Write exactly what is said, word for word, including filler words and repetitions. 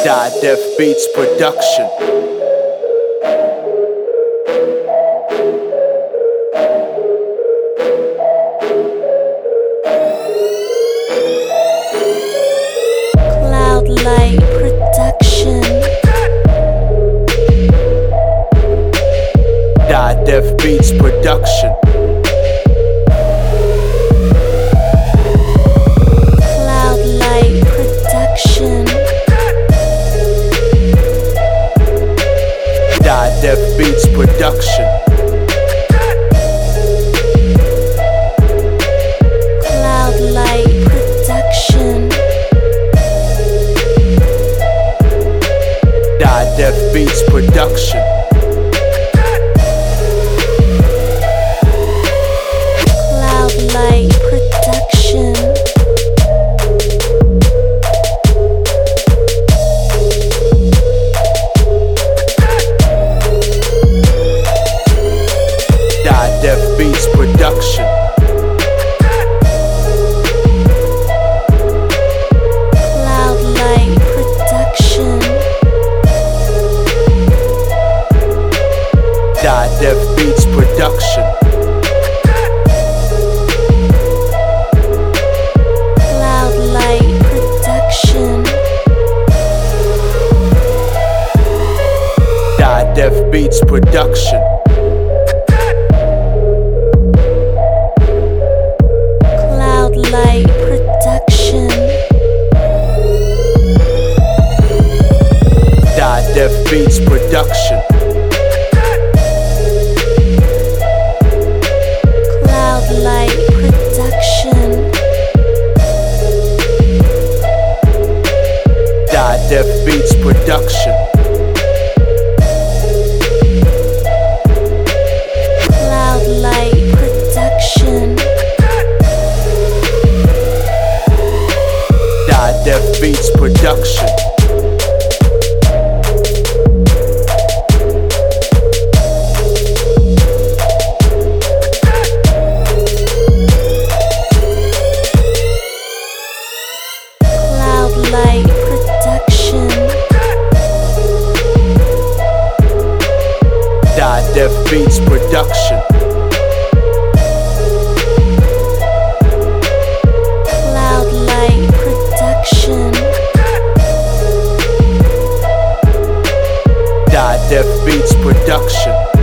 Die Def Beats Production. Cloudlight Production. Die Def Beats Production. Cloudlight Production. Die Def Beats Production. Cloudlight Production. Die Def Beats Production. Cloudlight Production. Die Def Beats Production. Cloudlight Production. Die Def Beats Production. Cloudlight Production. Die Def Beats Production. Cloudlight Production. Die Def Beats Production. Cloudlight Production. Die Def Beats Production. Cloudlight Production. Die Def Beats Production. Cloudlight Production. Die Def Beats Production. Cloudlight Production. Die Def Beats Production.